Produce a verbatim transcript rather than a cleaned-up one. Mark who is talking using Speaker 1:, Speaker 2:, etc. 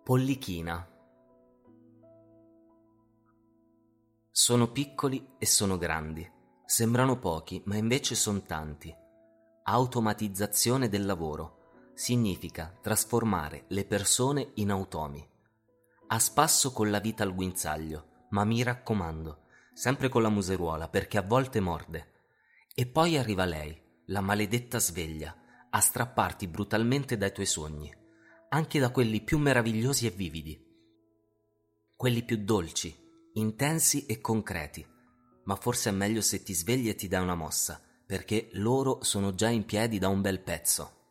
Speaker 1: Pollichina. Sono piccoli e sono grandi, sembrano pochi ma invece sono tanti. Automatizzazione del lavoro significa trasformare le persone in automi. A spasso con la vita al guinzaglio, ma mi raccomando, sempre con la museruola perché a volte morde. E poi arriva lei, la maledetta sveglia, a strapparti brutalmente dai tuoi sogni, anche da quelli più meravigliosi e vividi. Quelli più dolci, intensi e concreti, ma forse è meglio se ti svegli e ti dai una mossa, perché loro sono già in piedi da un bel pezzo.